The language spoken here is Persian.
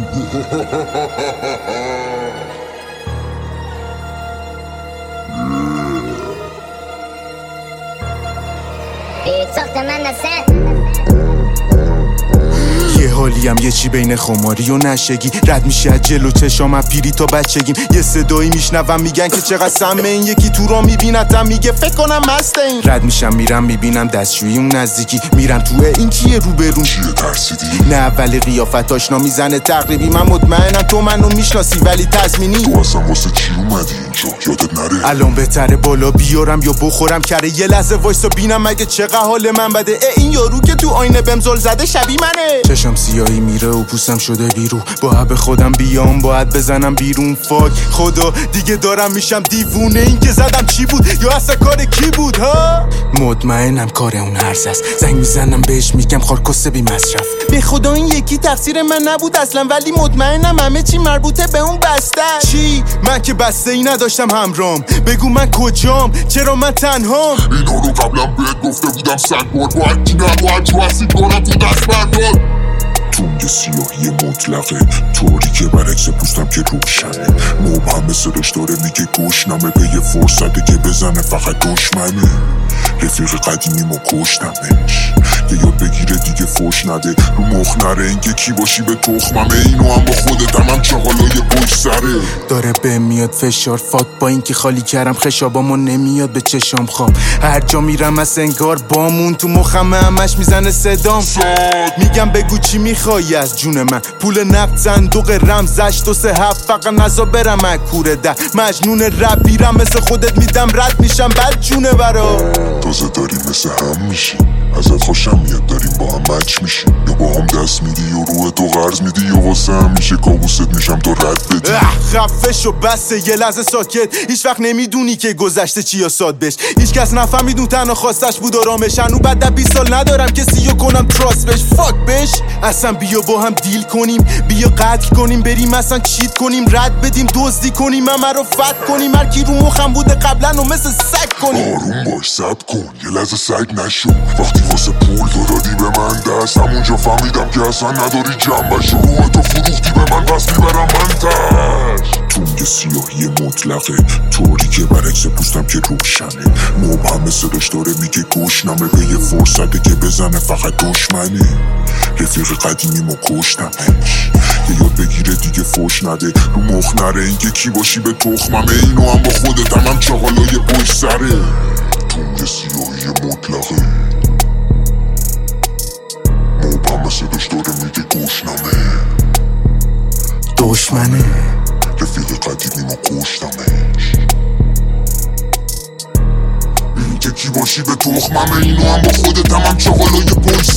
یه حالیم یه چی بین خماری و نشگی رد میشه از جلو چشام پیری تا بچگیم. یه صدایی میشنوم میگن که چقدر سمه این، یکی تو را میبینتم میگه فکر کنم مست این. رد میشم میرم میبینم دستشویی اون نزدیکی، میرم تو این کیه روبرون چیه ترسیدی؟ نه اولی قیافت آشنا میزنه تقریبی، من مطمئنم تو منو میشناسی ولی تضمینی. تو اصلا واسه چی اومدی اینجا یادت نره؟ الان بهتره بالا بیارم یا بخورم کره، یه لحظه وایسا بینم مگه چقدر حال من بده. این یارو که تو آینه بهم زل زده شبیه منه. چشم سیاهی میره و پوستم شده بیرو، باید به خودم بیام باید بزنم بیرون. فاک خدا دیگه دارم میشم دیوونه، این که زدم چی بود یا اصلا کار کی بود ها؟ مطمئنم کار اون هرز است، زنگ میزنم بهش میگم خارکسته بی مصرف. به خدا این یکی تقصیر من نبود اصلا، ولی مطمئنم همه چی مربوطه به اون بسته. چی؟ من که بسته ای نداشتم همرام، بگو من کجام؟ چرا من تنهام؟ اینا رو قبلا بهت گفته بودم سگوار، باید کی نباید تو هستی کنم تو دست بردار. تونگ سیاهی مطلقه طوری که برعکس پوستم که روشنه، مبهم صداش داره میگه گشنمه، به یه فرصته که بزنه فقط دشمنه. رفیق قدیمی ما کشتمش، یه یاد بگیره دیگه فوش نده، رو مخ نره اینکه کی باشی به تخممه. اینو هم با خودتم هم چغالای پشت سره. داره به میاد فشار فاک با اینکه خالی کردم خشابامو نمیاد به چشام خواب. هر جا میرم از انگار بامون تو مخم همش میزنه صدام. میگم بگو چی میخوای از جون من؟ پول نقد صندوق رمزش 2 3 7 فقط نزا برم اکوره ده. مجنون رب بیرم مثل خودت میدم رد میشم بد جونه برا. تازه داریم مثل هم میشی، ازت خوشم میاد داریم با هم مچ میشیم، یا با هم دست میدی یا روح تو قرض میدی، یا واسه هم میشه کابوست میشم تو رد بدی. خفه شو بسه یه لحظه ساکت، هیچ وقت نمیدونی که گذشته چی یا ساد بش. هیچ کس نفهمید اون تنها خواستش بود آرامش. هنو بعد در 20 سال ندارم کسی رو کنم تراست بش. فاک بش اصلا بیا با هم دیل کنیم، بیا قتل کنیم بریم اصلا چیت کنیم، رد بدیم دزدی کنیم همه رو فت کنیم، هر کی رو مخم بوده قبلا و مثل سگ کنیم. آروم باش صبر کن یه لحظه سگ نشو، وقتی واسه پول تو دادی به من دست، همونجا فهمیدم که اصلا نداری جنبش، روح تو فروختی به من بس میبرم من تش. تونگ سیاهی مطلقه طوری که برعکس پوستم که روشنه، مبهم صداش داره میگه گشنمه، به یه فرصته که بزنه فقط دشمنه. رفیق قدیمی ما کشتمش، یه یاد بگیره دیگه فوش نده، رو مخ نره اینکه کی باشی به تخممه. اینو هم با خودتم هم چغالای پشت سره. تونگ سیاهی مطلقه مبهم صداش داره میگه گشنمه، دشمنه. رفیق قدیمی ما کشتمش، اینکه کی باشی به تخممه. اینو هم با خودتم هم چغالای پشت